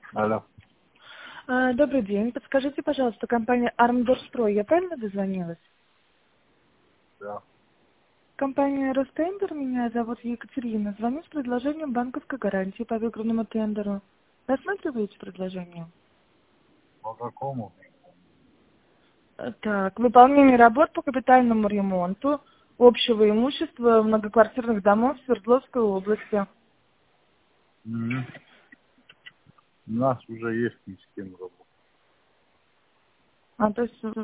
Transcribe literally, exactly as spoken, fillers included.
Алло. А, Добрый день. Подскажите, пожалуйста, компания Армдорстрой, я правильно дозвонилась? Да. Компания Ростендер, меня зовут Екатерина. Звоню с предложением банковской гарантии по выигранному тендеру. Рассматриваете предложение? По какому? Э, Так, выполнение работ по капитальному ремонту общего имущества многоквартирных домов в Свердловской области. Мгм. У нас уже есть ни с кем работать. А, то есть